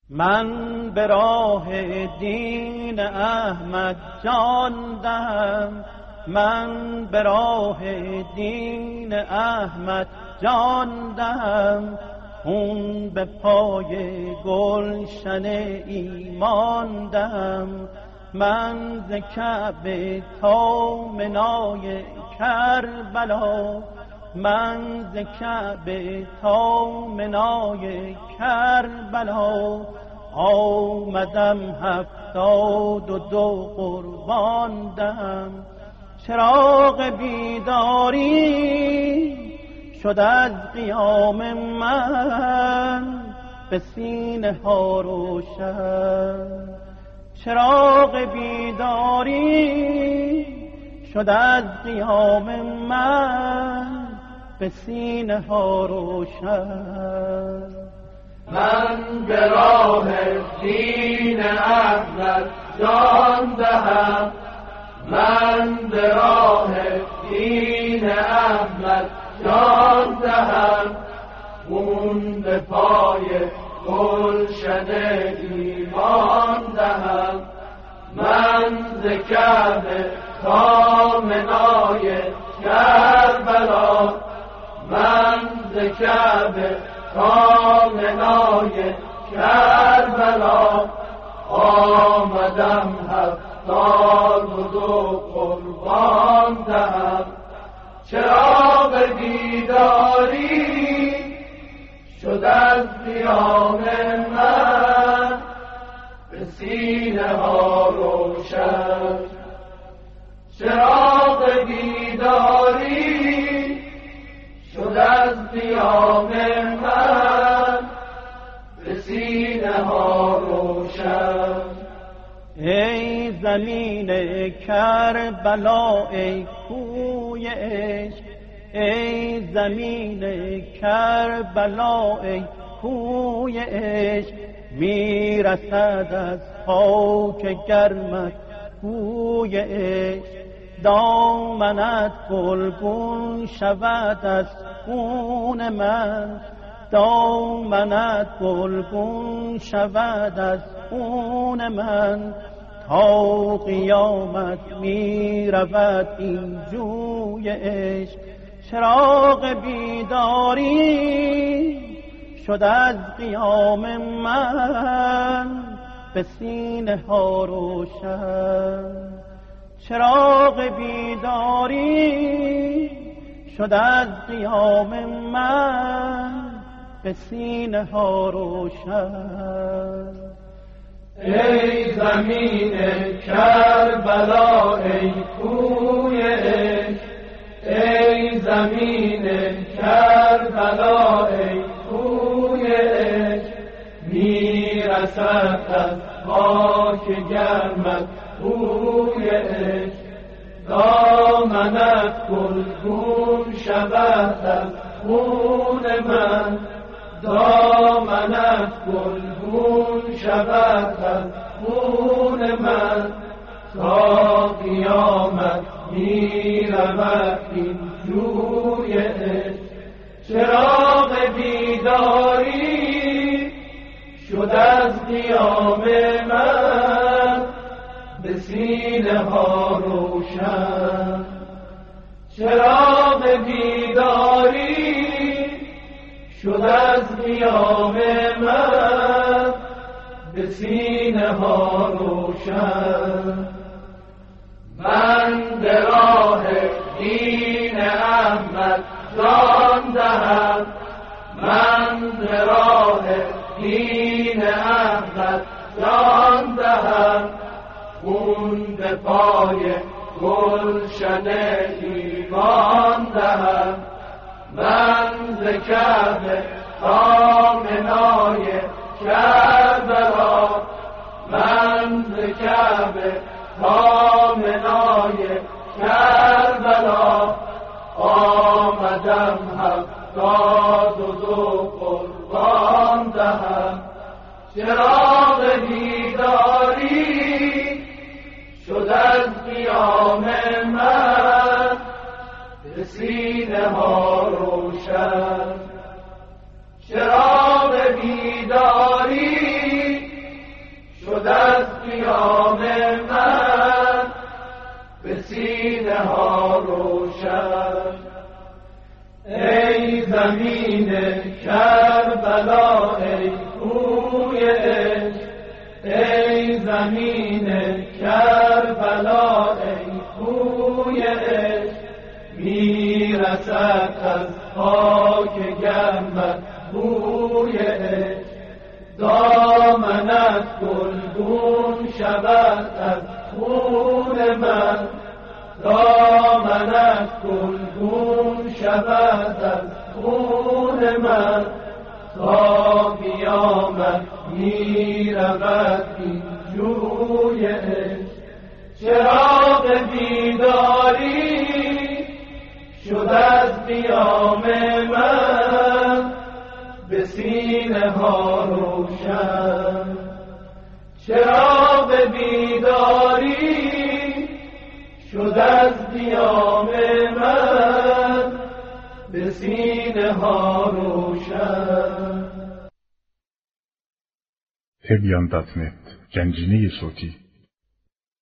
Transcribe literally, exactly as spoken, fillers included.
من به راه دین احمد جان دهم، من به راه دین احمد جان دهم، خون به پای گلشن ایمان دهم. من ز کعبه تا منای کربلا، من ز کعبه تا منای کربلا، آمدم هفتاد و دو قربان دهم. چراغ بیداری شد از قیام من، به سینه ها روشن. چراغ بیداری شد از قیام من، به سینه ها روشن. من به راه دین احمد جان دهم، من به راه دین احمد جان دهم، خون به پای گلشن ایمان دهم. من ز کعبه تا منای کربلا، من ز کعبه تا منای کربلا، آمدم هفتاد و دو قربان دهم. چراغ بیداری شد از قیام من، به سینه ها روشن. چراغ بیداری شد از قیام من، به سینه ها روشن. ای زمین کربلا ای کوی عشق، ای زمین کربلا ای کوی عشق، میرسد از خاک گرمت بوی عشق. دامنت گلگون شود از خون من، دامنت گلگون شود از خون من، تا قیامت می رود این جوی عشق. چراغ بیداری شد از قیام من، به سینه ها روشن. چراغ بیداری شد از قیام من، به سینه ها روشن. ای زمین کربلا ای کوی عشق، ای زمین کربلا ای کوی عشق، میرسد از خاک گرمت بوی عشق. دامنت گلگون شود از خون من، دامنت گلگون شود از خون من، تا قیامت می رود این جوی عشق. چراغ بیداری شد از قیام من، به سینه ها روشن. چراغ بیداری شد از قیام من، به سینه ها روشن. من به راه دین احمد جان دهم، من به راه دین احمد جان دهم، خون به پای گلشن ایمان دهم. من ز کعبه تا منای کربلا، من ز کعبه تا منای کربلا، آمدم هفتاد و دو قربان دهم. چراغ بیداری شد از قیام من، به سینه ها روشن. چراغ بیداری قیام من به سینه ها روشن. ای زمین کربلا ای کوی عشق، ای زمین کربلا ای کوی عشق، میرسد از خاک گرمت بوی عشق. دامنت گلگون شود از خون من، دامنت گلگون شود از خون من. تا قیامت میرود این جوی عشق. چراغ بیداری شد از قیام من به سینه ها روشن. چراغ بیداری شد از قیام من به سینه ها روشن. تبیان دات نت گنجینه صوتی